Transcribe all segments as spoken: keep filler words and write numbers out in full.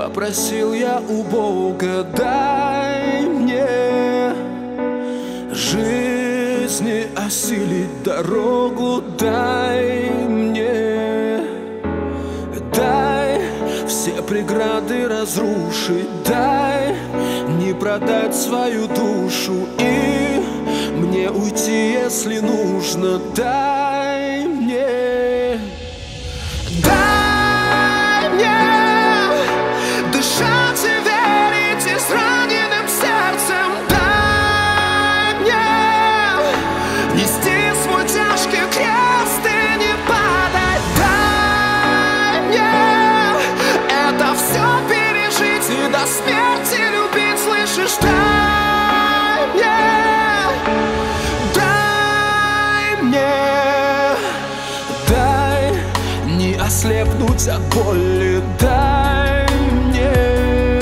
Попросил я у Бога: дай мне жизни осилить дорогу, дай мне, дай все преграды разрушить, дай не продать свою душу и мне уйти, если нужно. Дай мне, дай мне дышать и верить израненным сердцем. Дай мне нести свой тяжкий крест и не падать. Дай мне это все пережить и до смерти любить, слышишь? Дай мне, дай мне, дай не ослепнуть от боли, дай мне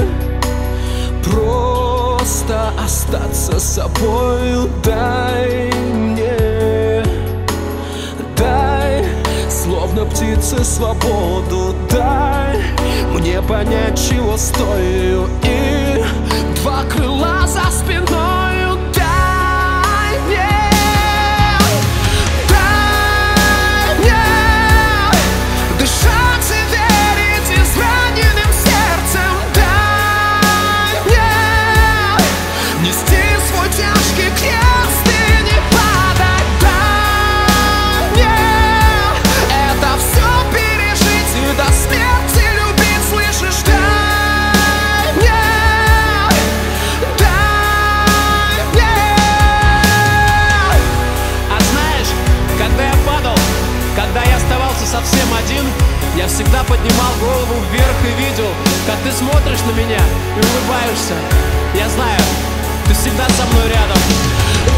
просто остаться собою, дай мне, дай словно птице свободу, дай мне понять, чего стою, и два крыла за спиною. Дай мне, дай мне дышать и верить израненным сердцем. Дай мне нести свой тяжкий крест и не падать. Дай мне это все пережить и до смерти любить, слышишь? Дай мне, дай мне. А знаешь, когда я падал, когда я оставался совсем один, я всегда поднимал голову вверх и видел, как ты смотришь на меня и улыбаешься. Я знаю, ты всегда со мной рядом.